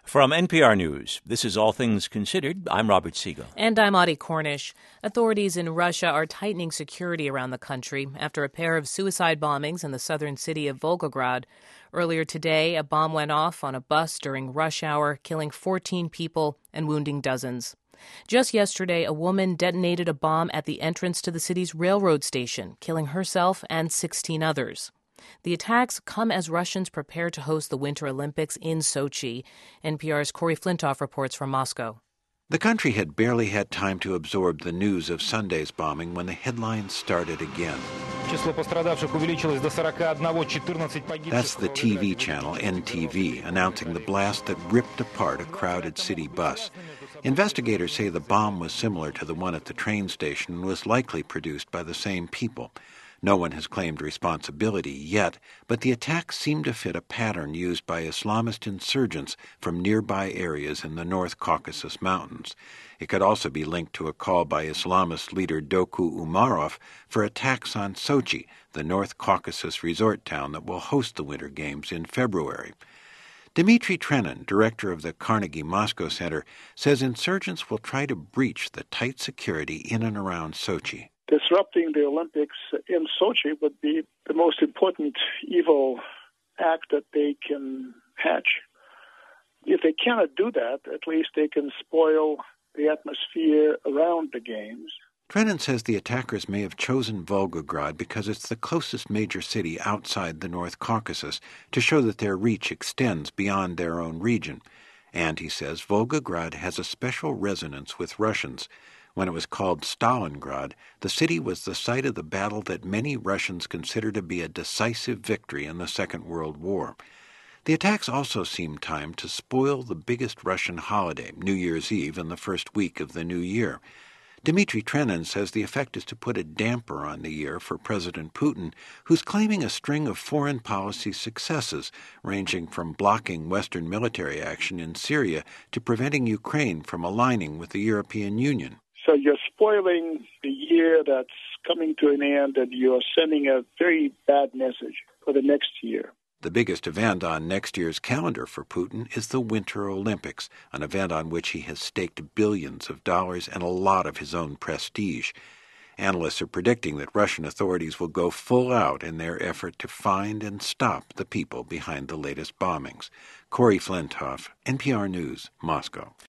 From NPR News, this is All Things Considered. I'm Robert Siegel. And I'm Audie Cornish. Authorities in Russia are tightening security around the country after a pair of suicide bombings in the southern city of Volgograd. Earlier today, a bomb went off on a bus during rush hour, killing 14 people and wounding dozens. Just yesterday, a woman detonated a bomb at the entrance to the city's railroad station, killing herself and 16 others. The attacks come as Russians prepare to host the Winter Olympics in Sochi. NPR's Corey Flintoff reports from Moscow. The country had barely had time to absorb the news of Sunday's bombing when the headlines started again. That's the TV channel NTV announcing the blast that ripped apart a crowded city bus. Investigators say the bomb was similar to the one at the train station and was likely produced by the same people. No one has claimed responsibility yet, but the attacks seem to fit a pattern used by Islamist insurgents from nearby areas in the North Caucasus Mountains. It could also be linked to a call by Islamist leader Doku Umarov for attacks on Sochi, the North Caucasus resort town that will host the Winter Games in February. Dmitry Trenin, director of the Carnegie Moscow Center, says insurgents will try to breach the tight security in and around Sochi. Disrupting the Olympics in Sochi would be the most important evil act that they can hatch. If they cannot do that, at least they can spoil the atmosphere around the games. Trenin says the attackers may have chosen Volgograd because it's the closest major city outside the North Caucasus to show that their reach extends beyond their own region. And, he says, Volgograd has a special resonance with Russians. When it was called Stalingrad, the city was the site of the battle that many Russians consider to be a decisive victory in the Second World War. The attacks also seem timed to spoil the biggest Russian holiday, New Year's Eve, in the first week of the new year. Dmitry Trenin says the effect is to put a damper on the year for President Putin, who's claiming a string of foreign policy successes, ranging from blocking Western military action in Syria to preventing Ukraine from aligning with the European Union. So you're spoiling the year that's coming to an end, and you're sending a very bad message for the next year. The biggest event on next year's calendar for Putin is the Winter Olympics, an event on which he has staked billions of dollars and a lot of his own prestige. Analysts are predicting that Russian authorities will go full out in their effort to find and stop the people behind the latest bombings. Corey Flintoff, NPR News, Moscow.